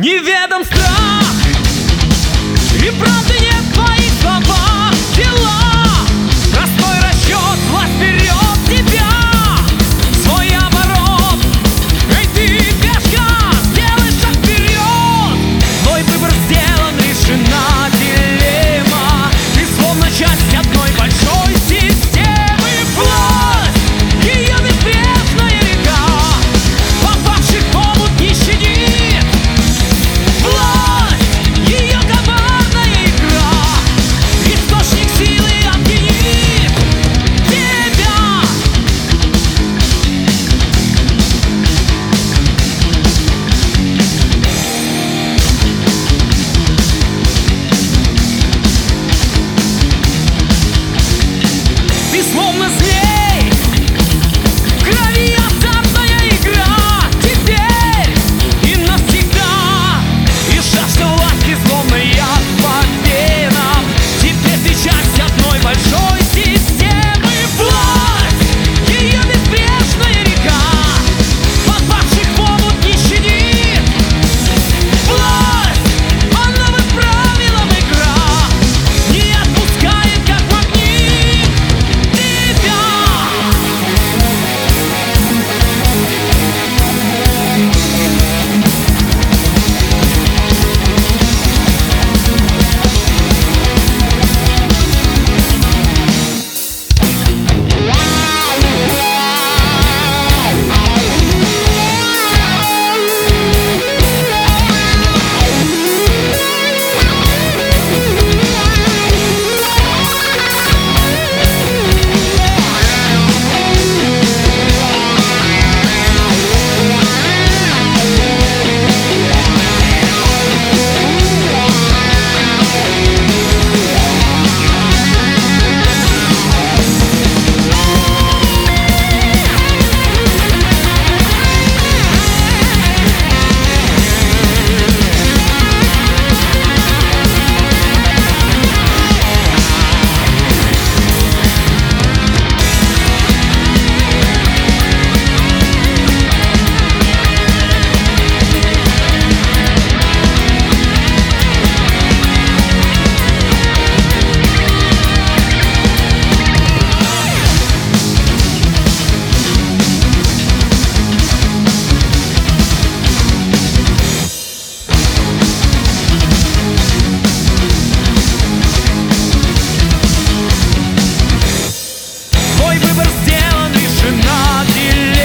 неведом страх, и правды нет в твоих словах. Дела, простой расчет, власть берет тебя в свой оборот. Эй, ты пешка, сделай шаг вперед. Твой выбор сделан, решена дилемма. Ты словно часть одной большой системы. Власть, ее безбрежная река, попавших в омут не щадит. Власть, ее коварная игра, источник силы объединит тебя. Ты словно змей, в крови азартная игра. Теперь и навсегда, и жажда власти словно яд по венам. Теперь ты часть одной большой системы. Власть, ее безбрежная река, попавших в омут не щадит. Власть, по новым правилам игра, не отпускает, как магнит, тебя. Твой выбор сделан, решена дилемма.